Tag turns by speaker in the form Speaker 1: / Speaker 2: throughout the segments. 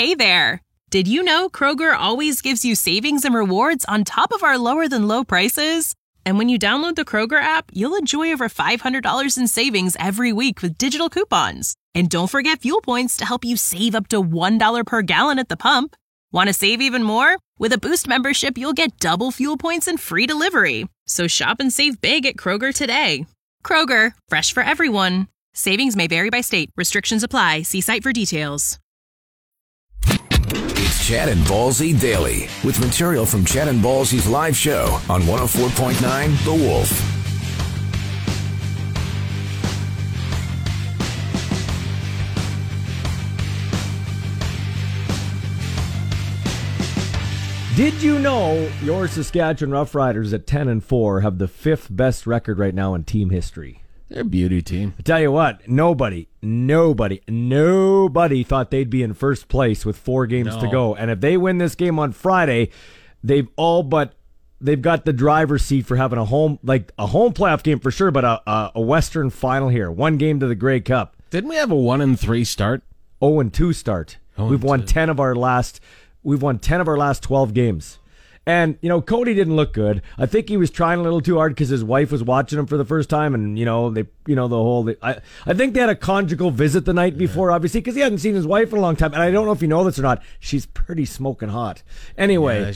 Speaker 1: Hey there! Did you know Kroger always gives you savings and rewards on top of our lower-than-low prices? And when you download the Kroger app, you'll enjoy over $500 in savings every week with digital coupons. And don't forget fuel points to help you save up to $1 per gallon at the pump. Want to save even more? With a Boost membership, you'll get double fuel points and free delivery. So shop and save big at Kroger today. Kroger, fresh for everyone. Savings may vary by state. Restrictions apply. See site for details.
Speaker 2: It's Chad and Ballsy Daily with material from Chad and Ballsy's live show on 104.9 The Wolf.
Speaker 3: Did you know your Saskatchewan Roughriders at 10-4 have the 5th best record right now in team history?
Speaker 4: They're a beauty team.
Speaker 3: I tell you what, nobody thought they'd be in first place with 4 games to go. And if they win this game on Friday, they've got the driver's seat for having a home playoff game for sure, but a Western final here. 1 game to the Grey Cup.
Speaker 4: Didn't we have a 1-3 start?
Speaker 3: 0-2 start. We've won 10 of our last 12 games. And, Cody didn't look good. I think he was trying a little too hard because his wife was watching him for the first time. And, I think they had a conjugal visit the night before, obviously, because he hadn't seen his wife in a long time. And I don't know if you know this or not. She's pretty smoking hot. Anyway.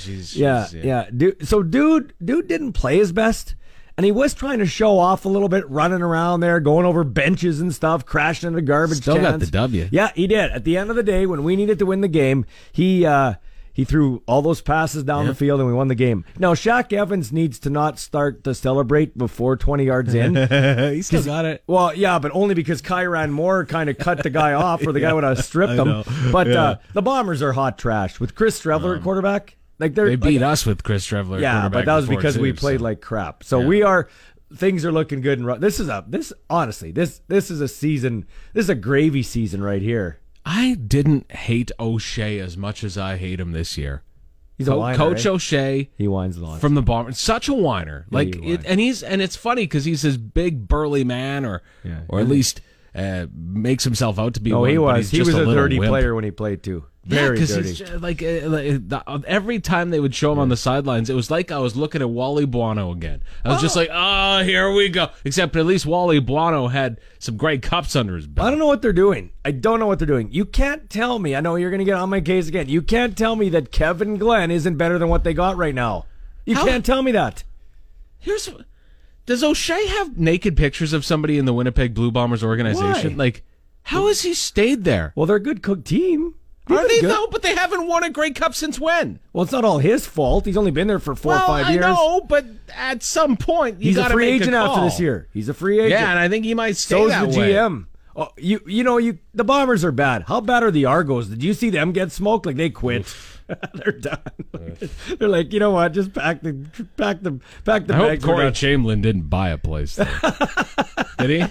Speaker 3: Dude didn't play his best. And he was trying to show off a little bit, running around there, going over benches and stuff, crashing into garbage
Speaker 4: Still
Speaker 3: cans.
Speaker 4: got the W.
Speaker 3: Yeah, he did. At the end of the day, when we needed to win the game, he threw all those passes down the field, and we won the game. Now, Shaq Evans needs to not start to celebrate before 20 yards in.
Speaker 4: He still got it.
Speaker 3: Well, yeah, but only because Kyran Moore kind of cut the guy off, or the guy would have stripped him. But the Bombers are hot trash. With Chris Streveler at quarterback, they
Speaker 4: beat us with Chris Streveler.
Speaker 3: Yeah, but that was because we played like crap. So things are looking good. And this is a season. This is a gravy season right here.
Speaker 4: I didn't hate O'Shea as much as I hate him this year.
Speaker 3: He's a whiner,
Speaker 4: Coach
Speaker 3: eh?
Speaker 4: O'Shea.
Speaker 3: He whines a lot.
Speaker 4: From the Bombers. Such a whiner. And it's funny because he's this big burly man, or at least makes himself out to be one.
Speaker 3: He
Speaker 4: but
Speaker 3: was.
Speaker 4: He's
Speaker 3: He was a dirty
Speaker 4: wimp.
Speaker 3: player when he played too. Very dirty.
Speaker 4: It's every time they would show him on the sidelines, it was like I was looking at Wally Buono again. I was just like, oh, here we go. Except at least Wally Buono had some great cups under his belt.
Speaker 3: I don't know what they're doing. You can't tell me. I know you're going to get on my case again. You can't tell me that Kevin Glenn isn't better than what they got right now. You can't tell me that.
Speaker 4: Does O'Shea have naked pictures of somebody in the Winnipeg Blue Bombers organization?
Speaker 3: Why?
Speaker 4: How has he stayed there?
Speaker 3: Well, they're a good cooked team.
Speaker 4: Are they though? But they haven't won a Grey Cup since when?
Speaker 3: Well, it's not all his fault. He's only been there for 4 or 5 years.
Speaker 4: I know, but at some point
Speaker 3: he's a free agent after this year. He's a free agent.
Speaker 4: Yeah, and I think he might stay
Speaker 3: so
Speaker 4: that
Speaker 3: is the
Speaker 4: way.
Speaker 3: GM. Oh, the Bombers are bad. How bad are the Argos? Did you see them get smoked? Like they quit. They're done. They're like, you know what? Just pack the bags.
Speaker 4: I hope Corey Chamberlain didn't buy a place there. Did he?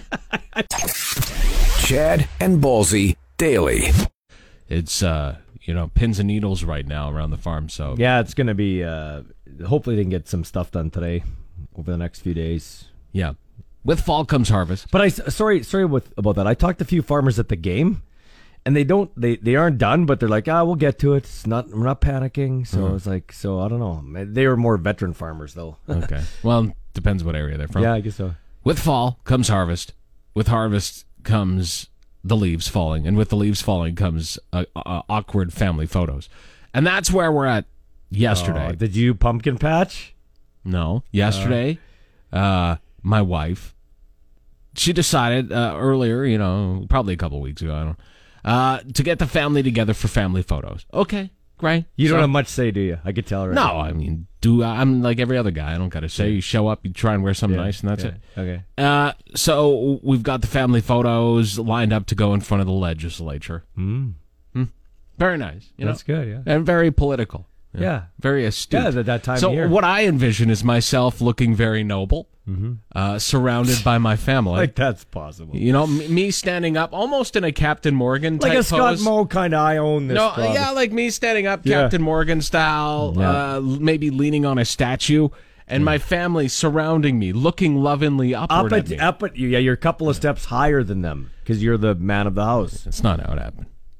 Speaker 2: Chad and Ballsy Daily.
Speaker 4: It's pins and needles right now around the farm. So
Speaker 3: yeah, it's gonna be. Hopefully, they can get some stuff done today over the next few days.
Speaker 4: Yeah, with fall comes harvest.
Speaker 3: But sorry about that. I talked to a few farmers at the game, and they aren't done, but they're like, we'll get to it. We're not panicking. So it's like, I don't know. They were more veteran farmers though.
Speaker 4: Okay, well, depends what area they're from.
Speaker 3: Yeah, I guess so.
Speaker 4: With fall comes harvest. With harvest comes the leaves falling, and with the leaves falling comes awkward family photos, and that's where we're at yesterday.
Speaker 3: Did you pumpkin patch?
Speaker 4: No, yesterday, my wife, she decided earlier, probably a couple weeks ago, to get the family together for family photos. Okay, great.
Speaker 3: You don't have much say, do you? I could tell right
Speaker 4: No,
Speaker 3: now.
Speaker 4: I mean, I'm like every other guy. I don't got to say. You show up, you try and wear something nice, and that's it.
Speaker 3: Okay.
Speaker 4: So we've got the family photos lined up to go in front of the legislature. Very nice.
Speaker 3: That's good, yeah.
Speaker 4: And very political.
Speaker 3: Yeah.
Speaker 4: Very astute.
Speaker 3: Yeah, that time
Speaker 4: so
Speaker 3: of year.
Speaker 4: what I envision is myself looking very noble, surrounded by my family.
Speaker 3: Like that's possible.
Speaker 4: Me standing up, almost in a Captain Morgan type
Speaker 3: like a Scott
Speaker 4: pose.
Speaker 3: Moe kind of, I own this.
Speaker 4: Yeah, like me standing up, Captain Morgan style, maybe leaning on a statue, and my family surrounding me, looking lovingly upward at me.
Speaker 3: Up at you. Yeah, you're a couple of steps higher than them because you're the man of the house.
Speaker 4: That's not how it happened.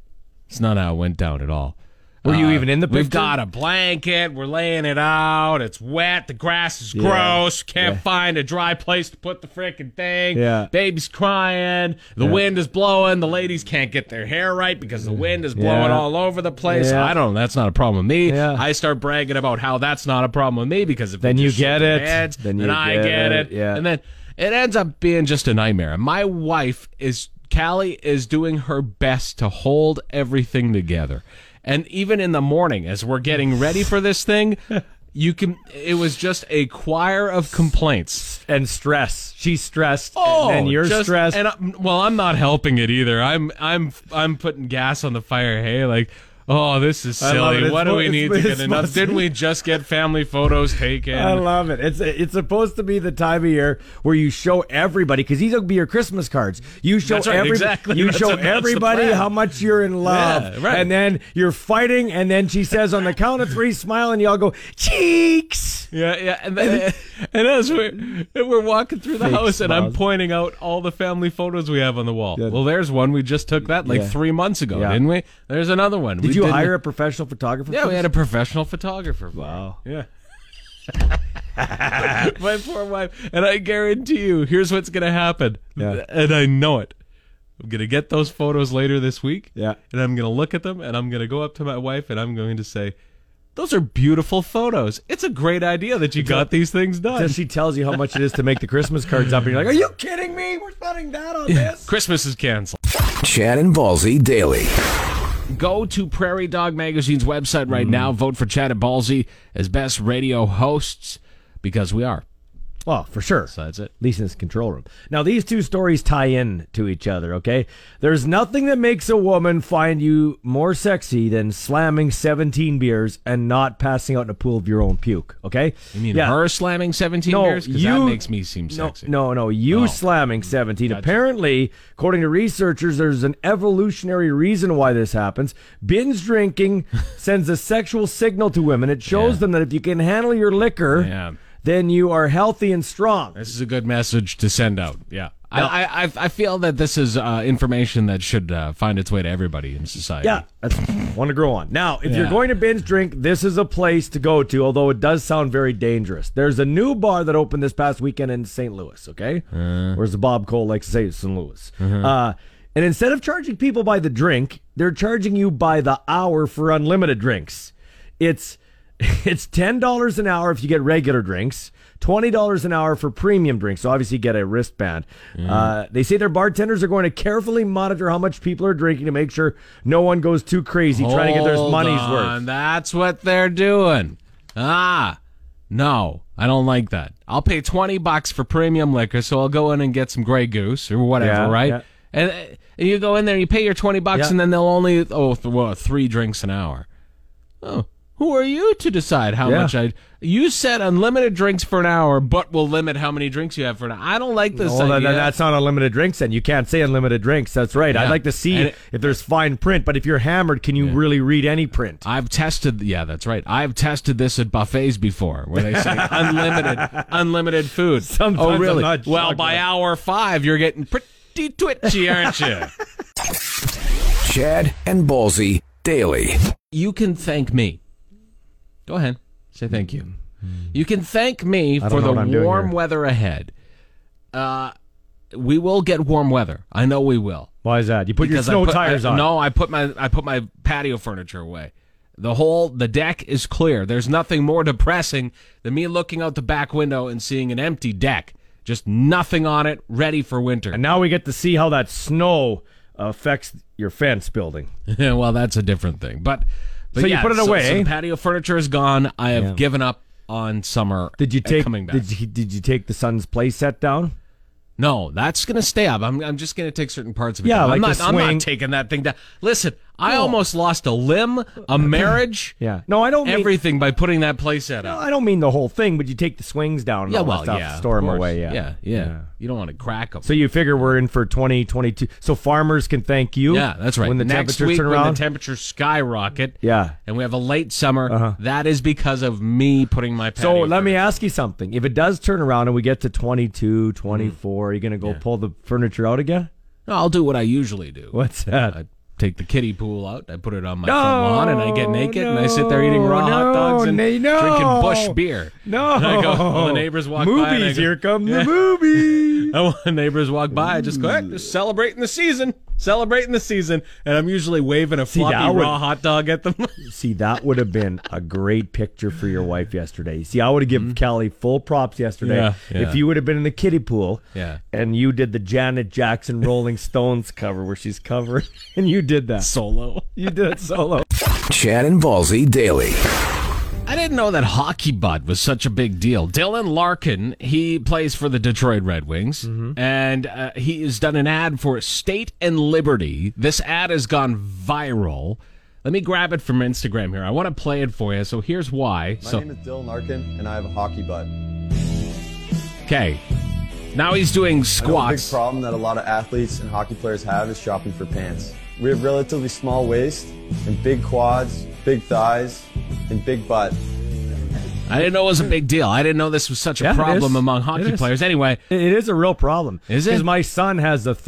Speaker 4: It's not how it went down at all.
Speaker 3: Were you even in the picture?
Speaker 4: We've got a blanket. We're laying it out. It's wet. The grass is gross. Can't find a dry place to put the frickin' thing.
Speaker 3: Yeah.
Speaker 4: Baby's crying. The wind is blowing. The ladies can't get their hair right because the wind is blowing all over the place.
Speaker 3: Yeah.
Speaker 4: I don't know. That's not a problem with me.
Speaker 3: Yeah.
Speaker 4: I start bragging about how that's not a problem with me because if
Speaker 3: Then
Speaker 4: we
Speaker 3: you
Speaker 4: just
Speaker 3: get
Speaker 4: shake our
Speaker 3: it.
Speaker 4: heads,
Speaker 3: Then
Speaker 4: I get it.
Speaker 3: Yeah.
Speaker 4: And then it ends up being just a nightmare. My wife Callie is doing her best to hold everything together. And even in the morning, as we're getting ready for this thing, it was just a choir of complaints.
Speaker 3: And stress. She's stressed.
Speaker 4: Oh,
Speaker 3: and you're stressed.
Speaker 4: And I'm not helping it either. I'm putting gas on the fire. Hey, like, oh, this is silly. What do we need to get enough? Didn't we just get family photos taken?
Speaker 3: I love it. It's supposed to be the time of year where you show everybody, because these will be your Christmas cards. You show
Speaker 4: exactly.
Speaker 3: You
Speaker 4: That's
Speaker 3: show
Speaker 4: the
Speaker 3: everybody
Speaker 4: plan.
Speaker 3: how much you're in love,
Speaker 4: Yeah, right.
Speaker 3: and then you're fighting, and then she says on the count of 3, smile, and you all go cheeks.
Speaker 4: Yeah, and as we're walking through the
Speaker 3: Fake
Speaker 4: house, and I'm
Speaker 3: smiles.
Speaker 4: pointing out all the family photos we have on the wall.
Speaker 3: Good.
Speaker 4: Well, there's one. We just took that 3 months ago, didn't we? There's another one.
Speaker 3: Did you hire a professional photographer?
Speaker 4: Yeah,
Speaker 3: for
Speaker 4: we
Speaker 3: this?
Speaker 4: had a professional photographer.
Speaker 3: Wow.
Speaker 4: Yeah. My poor wife. And I guarantee you, here's what's going to happen.
Speaker 3: Yeah.
Speaker 4: And I know it. I'm going to get those photos later this week.
Speaker 3: Yeah.
Speaker 4: And I'm going to look at them, and I'm going to go up to my wife, and I'm going to say, those are beautiful photos. It's a great idea that you got these things done.
Speaker 3: Until she tells you how much it is to make the Christmas cards up, and you're like, "Are you kidding me? We're spending that on this."
Speaker 4: Christmas is canceled.
Speaker 2: Chad and Ballsy Daily.
Speaker 4: Go to Prairie Dog Magazine's website right now. Vote for Chad and Ballsy as best radio hosts, because we are.
Speaker 3: Well, for sure.
Speaker 4: So that's it.
Speaker 3: At least in this control room. Now, these two stories tie in to each other, okay? There's nothing that makes a woman find you more sexy than slamming 17 beers and not passing out in a pool of your own puke, okay?
Speaker 4: You mean her slamming 17 beers? Because that makes me seem sexy.
Speaker 3: No, you slamming 17.
Speaker 4: Gotcha.
Speaker 3: Apparently, according to researchers, there's an evolutionary reason why this happens. Binge drinking sends a sexual signal to women. It shows them that if you can handle your liquor, then you are healthy and strong.
Speaker 4: This is a good message to send out. Yeah. I feel that this is information that should find its way to everybody in society.
Speaker 3: Yeah, that's one to grow on. Now, if you're going to binge drink, this is a place to go to, although it does sound very dangerous. There's a new bar that opened this past weekend in St. Louis, okay? Or as Bob Cole likes to say, St. Louis. And instead of charging people by the drink, they're charging you by the hour for unlimited drinks. It's $10 an hour if you get regular drinks, $20 an hour for premium drinks. So obviously you get a wristband. They say their bartenders are going to carefully monitor how much people are drinking to make sure no one goes too crazy trying to get their money's worth.
Speaker 4: That's what they're doing. No, I don't like that. I'll pay $20 for premium liquor, so I'll go in and get some Grey Goose or whatever, right? Yeah. And you go in there and you pay your $20, and then they'll only 3 drinks an hour. Oh. Who are you to decide how much You said unlimited drinks for an hour, but we'll limit how many drinks you have for an hour. I don't like this idea.
Speaker 3: That's not unlimited drinks, then. You can't say unlimited drinks. That's right. Yeah. I'd like to see if there's fine print, but if you're hammered, can you really read any print?
Speaker 4: I've tested, that's right. I've tested this at buffets before, where they say unlimited food.
Speaker 3: Sometimes
Speaker 4: really?
Speaker 3: I'm not
Speaker 4: well, by hour 5, you're getting pretty twitchy, aren't you?
Speaker 2: Chad and Ballsy Daily.
Speaker 4: You can thank me. Go ahead. Say thank you. You can thank me for the warm weather ahead. We will get warm weather. I know we will.
Speaker 3: Why is that? You put your snow tires on.
Speaker 4: No, I put my patio furniture away. The deck is clear. There's nothing more depressing than me looking out the back window and seeing an empty deck. Just nothing on it, ready for winter.
Speaker 3: And now we get to see how that snow affects your fence building.
Speaker 4: Well, that's a different thing. But
Speaker 3: so you put it away.
Speaker 4: So the patio furniture is gone. I have given up on summer.
Speaker 3: Did you take
Speaker 4: coming back?
Speaker 3: Did you take the son's play set down?
Speaker 4: No, that's going to stay up. I'm just going to take certain parts of it.
Speaker 3: Yeah,
Speaker 4: down.
Speaker 3: like
Speaker 4: I'm not taking that thing down. Listen, I almost lost a limb, a marriage.
Speaker 3: No, I don't mean
Speaker 4: everything by putting that play set up.
Speaker 3: No, I don't mean the whole thing, but you take the swings down. And all that stuff, store them away.
Speaker 4: Yeah. You don't want to crack them.
Speaker 3: So you figure we're in for 2022. So farmers can thank you.
Speaker 4: Yeah, that's right.
Speaker 3: When the
Speaker 4: next
Speaker 3: temperatures
Speaker 4: week,
Speaker 3: turn around,
Speaker 4: when the temperatures skyrocket.
Speaker 3: Yeah.
Speaker 4: And we have a late summer. That is because of me putting my patio.
Speaker 3: So let me ask you something. If it does turn around and we get to 22, 24, are you going to go pull the furniture out again?
Speaker 4: No, I'll do what I usually do.
Speaker 3: What's that?
Speaker 4: take the kiddie pool out. I put it on my front lawn, and I get naked, and I sit there eating raw hot dogs and drinking Busch beer.
Speaker 3: No.
Speaker 4: And I go, well, the neighbors walk by. And I go,
Speaker 3: here come the movies.
Speaker 4: And when the neighbors walk by, I just go, hey, just celebrating the season. And I'm usually waving a floppy raw hot dog at them.
Speaker 3: See, that would have been a great picture for your wife yesterday. See, I would have given Kelly full props yesterday if you would have been in the kiddie pool and you did the Janet Jackson Rolling Stones cover where she's covered, and you did that.
Speaker 4: Solo.
Speaker 3: You did it solo.
Speaker 2: Chad and Ballsy Daily.
Speaker 4: I didn't know that hockey butt was such a big deal. Dylan Larkin, he plays for the Detroit Red Wings, and he has done an ad for State and Liberty. This ad has gone viral. Let me grab it from Instagram here. I want to play it for you, so here's why.
Speaker 5: My name is Dylan Larkin, and I have a hockey butt.
Speaker 4: Okay. Now he's doing squats.
Speaker 5: A big problem that a lot of athletes and hockey players have is shopping for pants. We have relatively small waist and big quads, big thighs, and big butt.
Speaker 4: I didn't know it was a big deal. I didn't know this was such a problem among hockey players. Anyway.
Speaker 3: It is a real problem.
Speaker 4: Is it?
Speaker 3: Because my son has a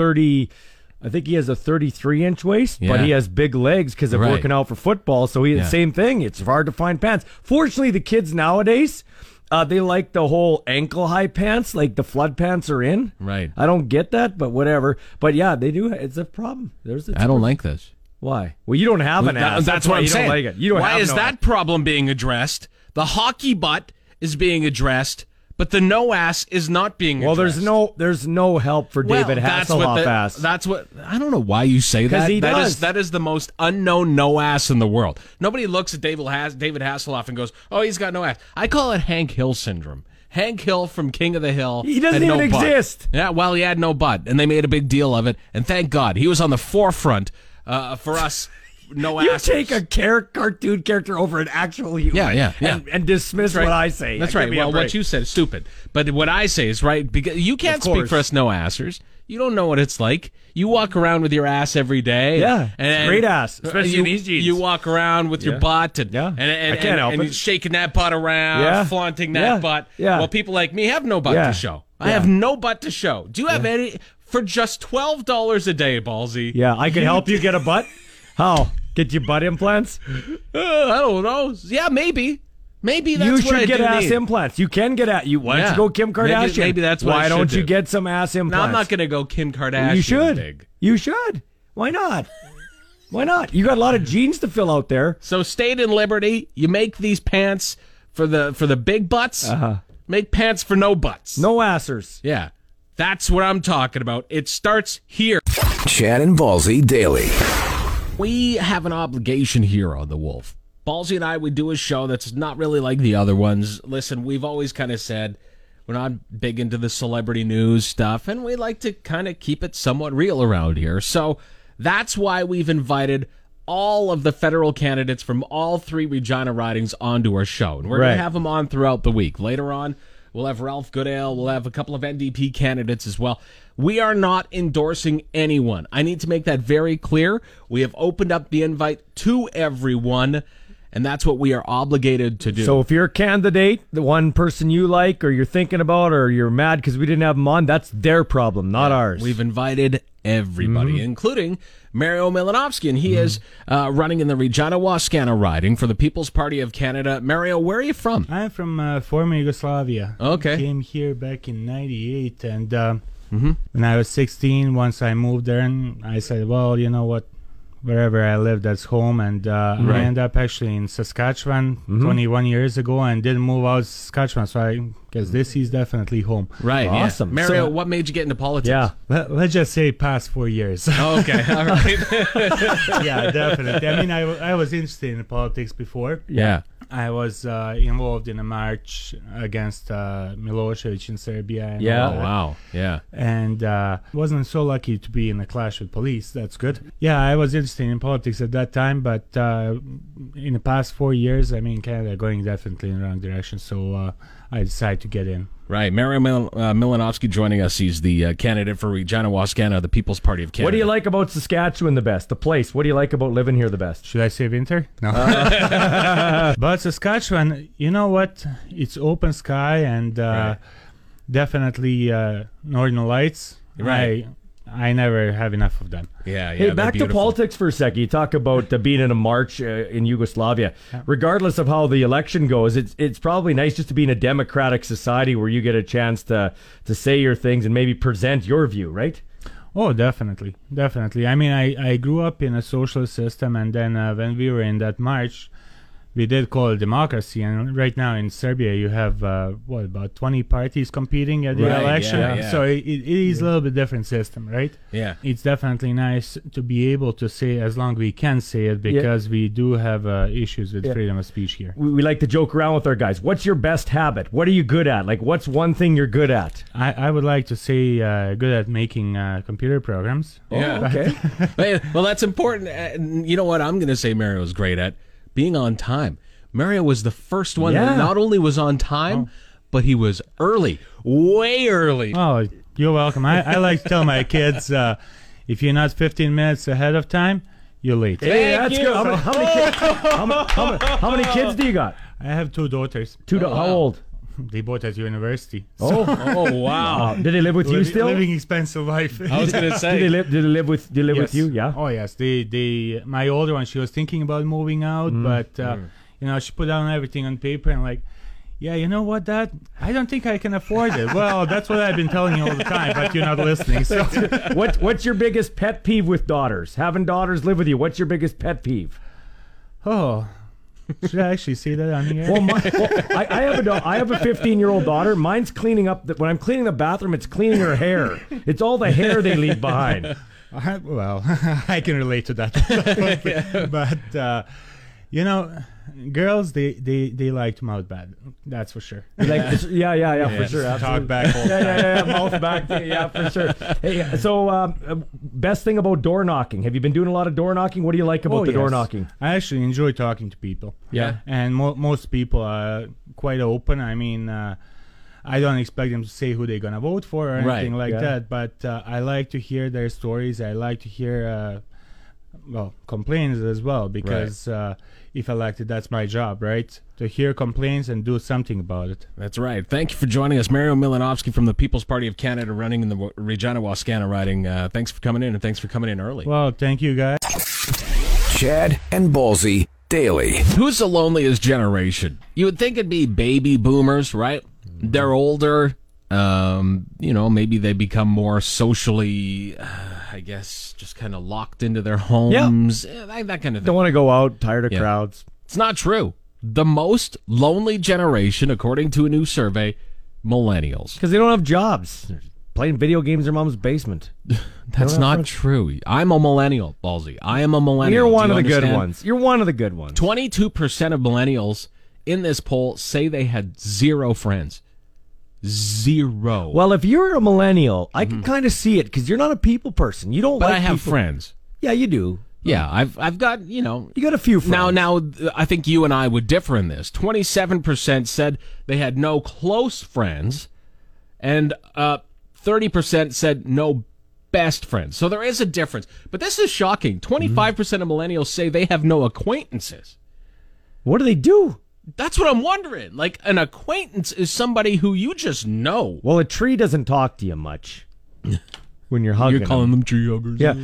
Speaker 3: 33-inch waist, but he has big legs because of working out for football. So same thing. It's hard to find pants. Fortunately, the kids nowadays, they like the whole ankle-high pants, like the flood pants are in.
Speaker 4: Right.
Speaker 3: I don't get that, but whatever. But yeah, they do. It's a problem.
Speaker 4: I don't like this.
Speaker 3: Why? Well, you don't have an ass.
Speaker 4: That's what I'm saying.
Speaker 3: Don't like it. You don't
Speaker 4: Why is that problem being addressed? The hockey butt is being addressed, but the no ass is not being addressed.
Speaker 3: Well, there's no help for David Hasselhoff ass.
Speaker 4: That's what I don't know why you say that.
Speaker 3: He does.
Speaker 4: That is the most unknown no ass in the world. Nobody looks at David Hasselhoff and goes, "Oh, he's got no ass." I call it Hank Hill syndrome. Hank Hill from King of the Hill.
Speaker 3: He doesn't even exist.
Speaker 4: Yeah, well, he had no butt, and they made a big deal of it. And thank God, he was on the forefront for us. No
Speaker 3: you
Speaker 4: assers.
Speaker 3: take a cartoon character over an actual human and dismiss what I say.
Speaker 4: That's right. Well, what you said is stupid. But what I say is right, because you can't speak for us no-assers. You don't know what it's like. You walk around with your ass every day.
Speaker 3: Yeah, and great ass, especially in these jeans.
Speaker 4: You walk around with your butt and
Speaker 3: I can't help it.
Speaker 4: shaking that butt around, flaunting that butt.
Speaker 3: Yeah.
Speaker 4: Well, people like me have no butt to show. I have no butt to show. Do you have any? For just $12 a day, Ballsy.
Speaker 3: Yeah, I can help you get a butt. How? Get your butt implants?
Speaker 4: I don't know. Yeah, maybe. Maybe that's
Speaker 3: you
Speaker 4: what I
Speaker 3: should get ass
Speaker 4: need.
Speaker 3: implants. You can get you. Why don't you go Kim Kardashian?
Speaker 4: Maybe that's what
Speaker 3: Why
Speaker 4: I
Speaker 3: don't
Speaker 4: should
Speaker 3: you
Speaker 4: do.
Speaker 3: get some ass implants?
Speaker 4: No, I'm not going to go Kim Kardashian.
Speaker 3: You should.
Speaker 4: Big.
Speaker 3: You should. Why not? Why not? You got a lot of jeans to fill out there.
Speaker 4: So State and Liberty, you make these pants for the big butts. Make pants for no butts.
Speaker 3: No assers.
Speaker 4: Yeah. That's what I'm talking about. It starts here.
Speaker 2: Chad and Ballsy Daily.
Speaker 4: We have an obligation here on The Wolf. Ballsy and I, we do a show that's not really like the other ones. Listen, we've always kind of said we're not big into the celebrity news stuff, and we like to kind of keep it somewhat real around here. So that's why we've invited all of the federal candidates from all three Regina ridings onto our show. And we're going to have them on throughout the week. Later on, we'll have Ralph Goodale. We'll have a couple of NDP candidates as well. We are not endorsing anyone. I need to make that very clear. We have opened up the invite to everyone, and that's what we are obligated to do.
Speaker 3: So if you're a candidate, the one person you like or you're thinking about or you're mad because we didn't have them on, that's their problem, not ours.
Speaker 4: We've invited everybody, including Mario Milanovsky, and he is running in the Regina Wascana riding for the People's Party of Canada. Mario, where are you from?
Speaker 6: I'm from former Yugoslavia.
Speaker 4: Okay.
Speaker 6: I came here back in 98, and when I was 16, once I moved there, and I said, well, you know what, wherever I live, that's home, and I ended up actually in Saskatchewan 21 years ago and didn't move out of Saskatchewan, so I guess this is definitely home.
Speaker 4: Right,
Speaker 3: awesome.
Speaker 4: Yeah. Mario, what made you get into politics?
Speaker 3: Yeah.
Speaker 6: Let's just say past 4 years.
Speaker 4: Okay, all right.
Speaker 6: Yeah, definitely. I mean, I was interested in politics before.
Speaker 4: Yeah.
Speaker 6: I was involved in a march against Milosevic in Serbia. And
Speaker 3: Yeah.
Speaker 6: all
Speaker 4: Oh,
Speaker 6: that.
Speaker 4: wow. Yeah.
Speaker 6: And wasn't so lucky to be in a clash with police. That's good. Yeah, I was interested in politics at that time, but in the past 4 years, I mean, Canada going definitely in the wrong direction, so I decided to get in.
Speaker 4: Right. Mario Milanovsky joining us. He's the candidate for Regina Wascana, the People's Party of Canada.
Speaker 3: What do you like about Saskatchewan the best? The place. What do you like about living here the best?
Speaker 6: Should I say winter? No. But Saskatchewan, you know what? It's open sky and definitely Northern Lights.
Speaker 4: Right.
Speaker 6: I never have enough of them.
Speaker 4: Yeah,
Speaker 3: Hey, back to politics for a second. You talk about being in a march in Yugoslavia.
Speaker 6: Yeah.
Speaker 3: Regardless of how the election goes, it's probably nice just to be in a democratic society where you get a chance to say your things and maybe present your view, right?
Speaker 6: Oh, definitely. I mean, I grew up in a socialist system, and then when we were in that march, we did call it democracy. And right now in Serbia, you have, about 20 parties competing at the
Speaker 4: Right,
Speaker 6: election.
Speaker 4: yeah.
Speaker 6: So it is a little bit different system, right?
Speaker 4: Yeah.
Speaker 6: It's definitely nice to be able to say, as long as we can say it, because we do have issues with freedom of speech here.
Speaker 3: We like to joke around with our guys. What's your best habit? What are you good at? Like, what's one thing you're good at?
Speaker 6: I would like to say good at making computer programs.
Speaker 4: Yeah.
Speaker 3: Oh, okay.
Speaker 4: Hey, well, that's important. You know what I'm going to say Mario's great at? Being on time. Mario was the first one that not only was on time, but he was early. Way early.
Speaker 6: Oh, you're welcome. I like to tell my kids, if you're not 15 minutes ahead of time, you're late.
Speaker 3: Hey, that's good. How many kids do you got?
Speaker 6: I have 2 daughters.
Speaker 3: How old?
Speaker 6: They both at university.
Speaker 3: Oh,
Speaker 4: wow.
Speaker 3: Did they live with you still?
Speaker 6: Living expensive life.
Speaker 4: I was going to say.
Speaker 3: Did they live with
Speaker 6: Yes.
Speaker 3: with you? Yeah.
Speaker 6: Oh yes. They my older one, she was thinking about moving out, but she put down everything on paper and like, yeah, you know what, Dad? I don't think I can afford it. Well, that's what I've been telling you all the time, but you're not listening. So
Speaker 3: What's your biggest pet peeve with daughters? Having daughters live with you. What's your biggest pet peeve?
Speaker 6: oh. Should I actually say that on the air?
Speaker 3: Well, I have a 15-year-old daughter. Mine's cleaning up. When I'm cleaning the bathroom, it's cleaning her hair. It's all the hair they leave behind.
Speaker 6: Well, I can relate to that. But girls, they like to mouth back. That's for sure.
Speaker 3: For sure.
Speaker 6: Talk
Speaker 3: Absolutely.
Speaker 6: back.
Speaker 3: Mouth back. Yeah, for sure. Hey, so best thing about door knocking. Have you been doing a lot of door knocking? What do you like about the door knocking?
Speaker 6: I actually enjoy talking to people.
Speaker 3: Yeah.
Speaker 6: And most people are quite open. I mean, I don't expect them to say who they're gonna vote for or anything like that. But I like to hear their stories. I like to hear complaints as well, because if elected, that's my job, right? To hear complaints and do something about it.
Speaker 4: That's right. Thank you for joining us. Mario Milanovsky from the People's Party of Canada, running in the Regina Wascana riding. Thanks for coming in, and thanks for coming in early.
Speaker 6: Well, thank you, guys.
Speaker 2: Chad and Ballsy daily.
Speaker 4: Who's the loneliest generation? You would think it'd be baby boomers, right? They're older. Maybe they become more socially, I guess, just kind of locked into their homes. That kind of thing.
Speaker 3: Don't want to go out. Tired of crowds.
Speaker 4: It's not true. The most lonely generation, according to a new survey, millennials.
Speaker 3: Because they don't have jobs. They're playing video games in their mom's basement.
Speaker 4: That's not true. I'm a millennial, Ballsy. I am a millennial.
Speaker 3: You're one of the
Speaker 4: understand?
Speaker 3: good ones. You're one of the good ones.
Speaker 4: 22% of millennials in this poll say they had 0 friends. 0.
Speaker 3: Well, if you're a millennial, I can kind of see it, because you're not a people person. You don't
Speaker 4: but
Speaker 3: like
Speaker 4: I have
Speaker 3: people.
Speaker 4: friends.
Speaker 3: Yeah, you do.
Speaker 4: Yeah, I've got, you
Speaker 3: got a few friends.
Speaker 4: Now, I think you and I would differ in this. 27% said they had no close friends, and 30% said no best friends. So there is a difference. But this is shocking. 25% of millennials say they have no acquaintances.
Speaker 3: What do they do?
Speaker 4: That's what I'm wondering. Like, an acquaintance is somebody who you just know.
Speaker 3: Well, a tree doesn't talk to you much when you're hugging.
Speaker 4: You're calling them tree huggers.
Speaker 3: Yeah.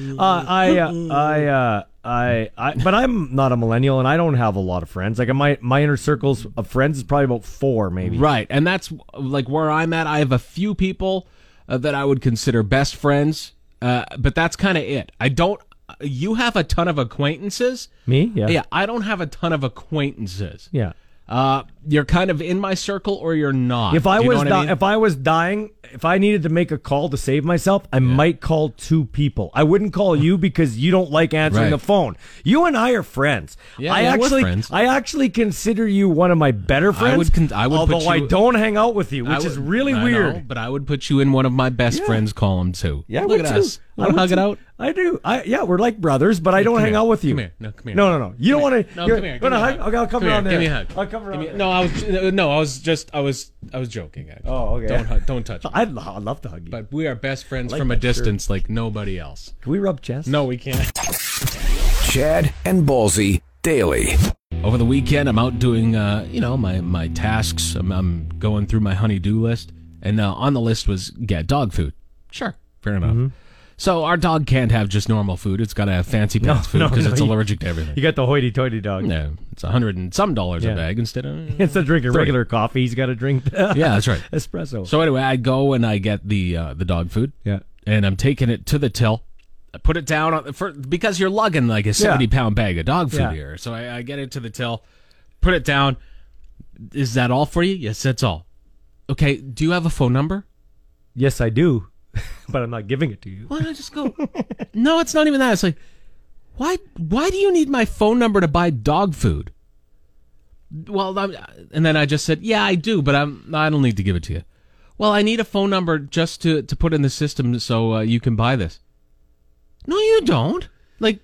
Speaker 3: But I'm not a millennial, and I don't have a lot of friends. Like, my inner circles of friends is probably about 4, maybe.
Speaker 4: Right, and that's like where I'm at. I have a few people that I would consider best friends, but that's kind of it. I don't. You have a ton of acquaintances.
Speaker 3: Me? Yeah.
Speaker 4: Yeah, I don't have a ton of acquaintances.
Speaker 3: Yeah.
Speaker 4: You're kind of in my circle, or you're not.
Speaker 3: If I was dying, if I needed to make a call to save myself, I might call 2 people. I wouldn't call you because you don't like answering the phone. You and I are friends.
Speaker 4: Yeah, we're friends.
Speaker 3: I actually consider you one of my better friends. Although I don't hang out with you, which is really weird.
Speaker 4: Know, but I would put you in one of my best friends' column too.
Speaker 3: Yeah,
Speaker 4: look at us. Want to hug it out?
Speaker 3: I do. We're like brothers, but I don't hang out with you.
Speaker 4: Come here. No, come here.
Speaker 3: No. You don't want to.
Speaker 4: No, come here.
Speaker 3: Want to hug? Okay, I'll come around there.
Speaker 4: Give me a hug.
Speaker 3: I'll come around there.
Speaker 4: No, I was joking. Actually.
Speaker 3: Oh, okay.
Speaker 4: Don't touch me.
Speaker 3: I'd love to hug you.
Speaker 4: But we are best friends from a distance, like nobody else.
Speaker 3: Can we rub chests?
Speaker 4: No, we can't.
Speaker 2: Chad and Ballsy daily.
Speaker 4: Over the weekend, I'm out doing, my tasks. I'm going through my honey-do list, and on the list was get dog food. Sure, fair enough. So our dog can't have just normal food. It's got to have fancy pants food because it's allergic to everything.
Speaker 3: You got the hoity-toity dog.
Speaker 4: Yeah, it's $100 and some a bag instead of
Speaker 3: instead of drinking regular coffee, he's got to drink.
Speaker 4: Yeah, that's right.
Speaker 3: Espresso.
Speaker 4: So anyway, I go and I get the dog food.
Speaker 3: Yeah,
Speaker 4: and I'm taking it to the till. I put it down because you're lugging like a 70-pound bag of dog food here. So I get it to the till, put it down. Is that all for you? Yes, that's all. Okay. Do you have a phone number?
Speaker 3: Yes, I do. But I'm not giving it to you.
Speaker 4: Why don't I just go? No, it's not even that. It's like, why do you need my phone number to buy dog food? Well, and then I just said, yeah, I do, but I don't need to give it to you. Well, I need a phone number just to put in the system so you can buy this. No, you don't. Like,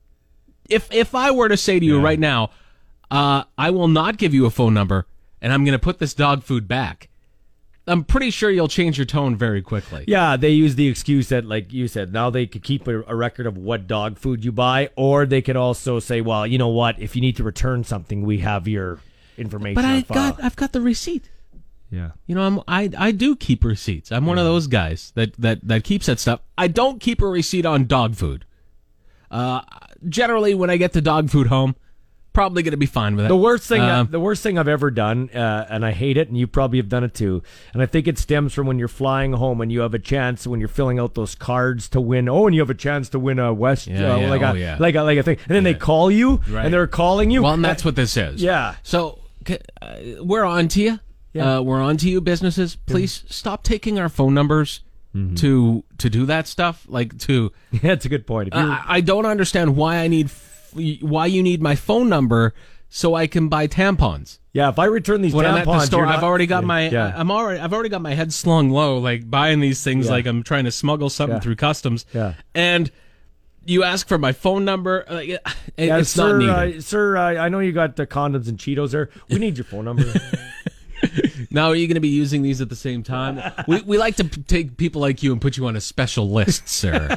Speaker 4: if I were to say to you right now, I will not give you a phone number, and I'm going to put this dog food back, I'm pretty sure you'll change your tone very quickly.
Speaker 3: Yeah, they use the excuse that, like you said, now they could keep a record of what dog food you buy, or they could also say, well, you know what, if you need to return something, we have your information
Speaker 4: but
Speaker 3: on file.
Speaker 4: I've got the receipt.
Speaker 3: Yeah.
Speaker 4: You know, I do keep receipts. I'm one of those guys that keeps that stuff. I don't keep a receipt on dog food. Generally, when I get the dog food home, probably going to be fine with it.
Speaker 3: The worst thing I've ever done, and I hate it, and you probably have done it too, and I think it stems from when you're flying home and you have a chance when you're filling out those cards to win. Oh, and you have a chance to win a West, like a thing, and then they call you, and they're calling you.
Speaker 4: Well, and that's what this is.
Speaker 3: Yeah.
Speaker 4: So we're on to you.
Speaker 3: Yeah.
Speaker 4: We're on to you, businesses. Please stop taking our phone numbers to do that stuff. Like to.
Speaker 3: Yeah, that's a good point.
Speaker 4: I don't understand why you need my phone number so I can buy tampons.
Speaker 3: Yeah, if I return these
Speaker 4: when
Speaker 3: tampons,
Speaker 4: I'm at the store, I've already got
Speaker 3: I've
Speaker 4: already got my head slung low, like buying these things like I'm trying to smuggle something through customs.
Speaker 3: Yeah.
Speaker 4: And you ask for my phone number. It's
Speaker 3: sir,
Speaker 4: not needed.
Speaker 3: Sir, I know you got the condoms and Cheetos there. We need your phone number.
Speaker 4: Now, are you going to be using these at the same time? We like to take people like you and put you on a special list, sir.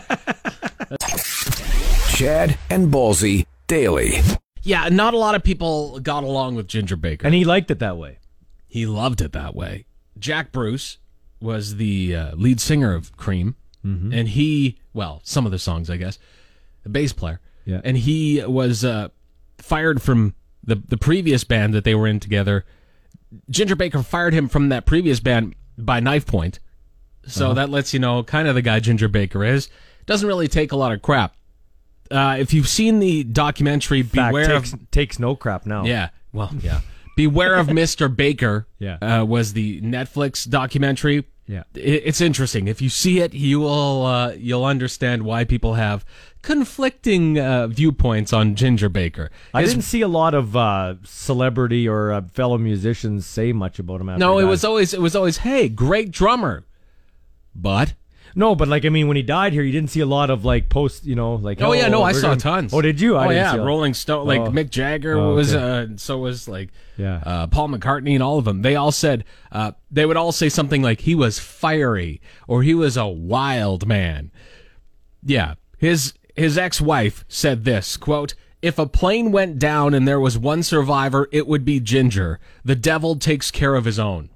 Speaker 2: Chad and Ballsy daily.
Speaker 4: Yeah, not a lot of people got along with Ginger Baker.
Speaker 3: And he liked it that way.
Speaker 4: He loved it that way. Jack Bruce was the lead singer of Cream, and some of the songs, I guess, the bass player.
Speaker 3: Yeah.
Speaker 4: And he was fired from the previous band that they were in together. Ginger Baker fired him from that previous band by knife point. So that lets you know kind of the guy Ginger Baker is. Doesn't really take a lot of crap. If you've seen the documentary,
Speaker 3: takes no crap now.
Speaker 4: Yeah, well, yeah. Beware of Mr. Baker.
Speaker 3: Yeah.
Speaker 4: Was the Netflix documentary.
Speaker 3: Yeah,
Speaker 4: it's interesting. If you see it, you'll understand why people have conflicting viewpoints on Ginger Baker.
Speaker 3: I didn't see a lot of celebrity or fellow musicians say much about him.
Speaker 4: No, it was always hey, great drummer, but.
Speaker 3: No, but when he died here, you didn't see a lot of posts, like.
Speaker 4: Oh yeah, no, I saw tons.
Speaker 3: Oh, did you?
Speaker 4: I didn't see Rolling Stone, Mick Jagger was, so was Paul McCartney and all of them. They all said, they would all say something like he was fiery or he was a wild man. Yeah, his ex-wife said this, quote, "If a plane went down and there was one survivor, it would be Ginger. The devil takes care of his own."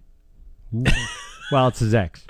Speaker 3: Well, it's his ex.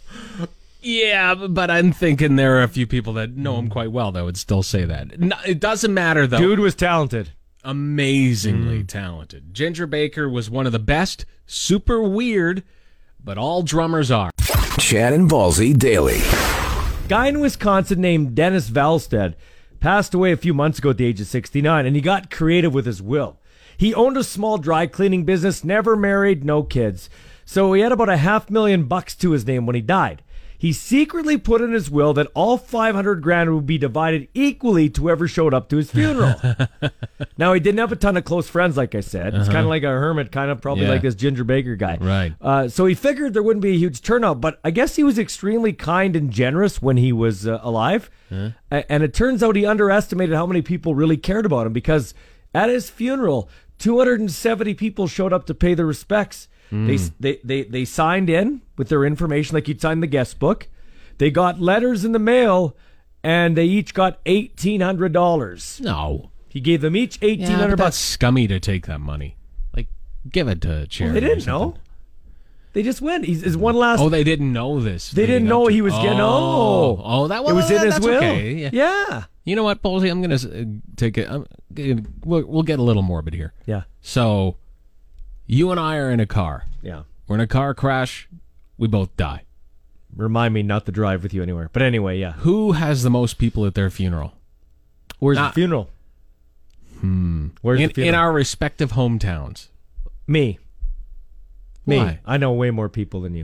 Speaker 4: Yeah, but I'm thinking there are a few people that know him quite well that would still say that. No, it doesn't matter, though.
Speaker 3: Dude was talented.
Speaker 4: Amazingly talented. Ginger Baker was one of the best. Super weird, but all drummers are.
Speaker 2: Chad and Ballsy daily.
Speaker 3: Guy in Wisconsin named Dennis Valstead passed away a few months ago at the age of 69, and he got creative with his will. He owned a small dry cleaning business, never married, no kids. So he had about $500,000 to his name when he died. He secretly put in his will that all $500,000 would be divided equally to whoever showed up to his funeral. Now, he didn't have a ton of close friends, like I said. It's kind of like a hermit, kind of probably like this Ginger Baker guy.
Speaker 4: Right.
Speaker 3: So he figured there wouldn't be a huge turnout, but I guess he was extremely kind and generous when he was alive. And it turns out he underestimated how many people really cared about him, because at his funeral, 270 people showed up to pay their respects. They signed in with their information, like you'd sign the guest book. They got letters in the mail, and they each got $1,800.
Speaker 4: No,
Speaker 3: he gave them each $1,800.
Speaker 4: Yeah, but that's scummy to take that money. Like, give it to charity.
Speaker 3: Well, they didn't know. They just went. His one last.
Speaker 4: Oh, they didn't know this.
Speaker 3: They didn't know he was getting.
Speaker 4: Oh, that was.
Speaker 3: It was in his
Speaker 4: that's
Speaker 3: will.
Speaker 4: Okay.
Speaker 3: Yeah.
Speaker 4: You know what, Bolsey? I'm gonna take it. We'll get a little morbid here.
Speaker 3: Yeah.
Speaker 4: So, you and I are in a car.
Speaker 3: Yeah.
Speaker 4: We're in a car crash. We both die.
Speaker 3: Remind me not to drive with you anywhere. But anyway, yeah.
Speaker 4: Who has the most people at their funeral?
Speaker 3: Where's the funeral? Where's the funeral?
Speaker 4: In our respective hometowns.
Speaker 3: Me.
Speaker 4: Why?
Speaker 3: I know way more people than you.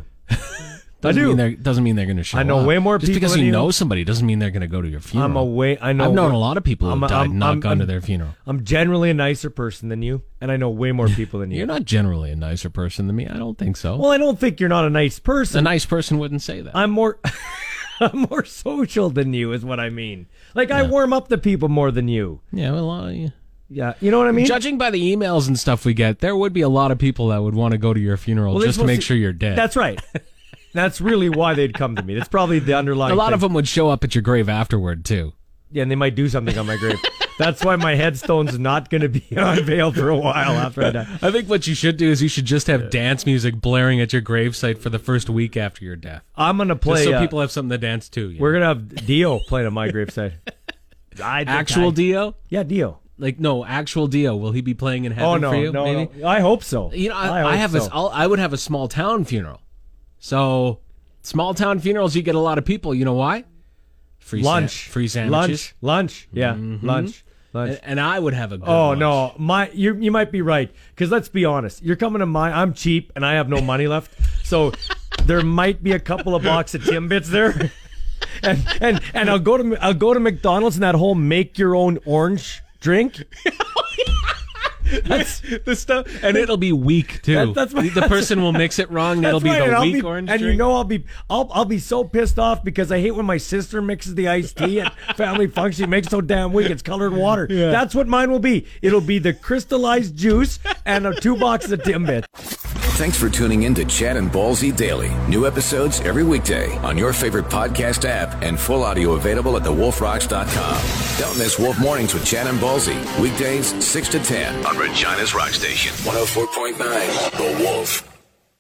Speaker 4: Doesn't mean they're going to show up.
Speaker 3: I know way more people
Speaker 4: Just because
Speaker 3: than
Speaker 4: you
Speaker 3: you.
Speaker 4: know somebody doesn't mean they're going to go to your funeral.
Speaker 3: I know.
Speaker 4: I've known a lot of people who have died and not gone to
Speaker 3: I'm-
Speaker 4: their funeral.
Speaker 3: I'm generally a nicer person than you, and I know way more people than you.
Speaker 4: You're not generally a nicer person than me. I don't think so.
Speaker 3: Well, I don't think you're not a nice person.
Speaker 4: A nice person wouldn't say that.
Speaker 3: I'm more social than you, is what I mean. Like, I warm up to people more than you.
Speaker 4: Yeah, well,
Speaker 3: Yeah, you know what I mean?
Speaker 4: judging by the emails and stuff we get, there would be a lot of people that would want to go to your funeral
Speaker 3: Well,
Speaker 4: just to make sure you're dead.
Speaker 3: That's right. That's really why they'd come to me. That's probably the underlying
Speaker 4: a lot
Speaker 3: thing.
Speaker 4: of them would show up at your grave afterward, too.
Speaker 3: Yeah, and they might do something on my grave. That's why my headstone's not going to be unveiled for a while after I die.
Speaker 4: I think what you should do is you should just have dance music blaring at your gravesite for the first week after your death.
Speaker 3: I'm going to play...
Speaker 4: Just so people have something to dance to. You
Speaker 3: We're
Speaker 4: know?
Speaker 3: going to have Dio playing at my gravesite.
Speaker 4: Actual Dio?
Speaker 3: Yeah, Dio.
Speaker 4: Like, no, actual Dio. Will he be playing in heaven
Speaker 3: Oh, no,
Speaker 4: for you?
Speaker 3: no,
Speaker 4: maybe?
Speaker 3: no. I hope so.
Speaker 4: You know,
Speaker 3: I hope so.
Speaker 4: I would have a small town funeral. So, small town funerals, you get a lot of people. You know why? Free
Speaker 3: Lunch.
Speaker 4: free sandwiches.
Speaker 3: Lunch. Yeah, lunch.
Speaker 4: And I would have a good
Speaker 3: Oh
Speaker 4: lunch.
Speaker 3: no, you might be right, because let's be honest. You're coming to mine. I'm cheap and I have no money left, so there might be a couple of blocks of Timbits there, and I'll go to McDonald's and that whole make your own orange drink.
Speaker 4: That's the stuff, and it'll be weak too. The person will mix it wrong. And it'll be
Speaker 3: right,
Speaker 4: the
Speaker 3: and
Speaker 4: weak orange
Speaker 3: and
Speaker 4: drink.
Speaker 3: you know I'll be so pissed off because I hate when my sister mixes the iced tea at family function. She makes it so damn weak. It's colored water. Yeah. That's what mine will be. It'll be the crystallized juice and 2 boxes of Timbits.
Speaker 2: Thanks for tuning in to Chad and Ballsy Daily. New episodes every weekday on your favorite podcast app and full audio available at thewolfrocks.com. Don't miss Wolf Mornings with Chad and Ballsy. Weekdays 6 to 10 on Regina's Rock Station. 104.9 The Wolf.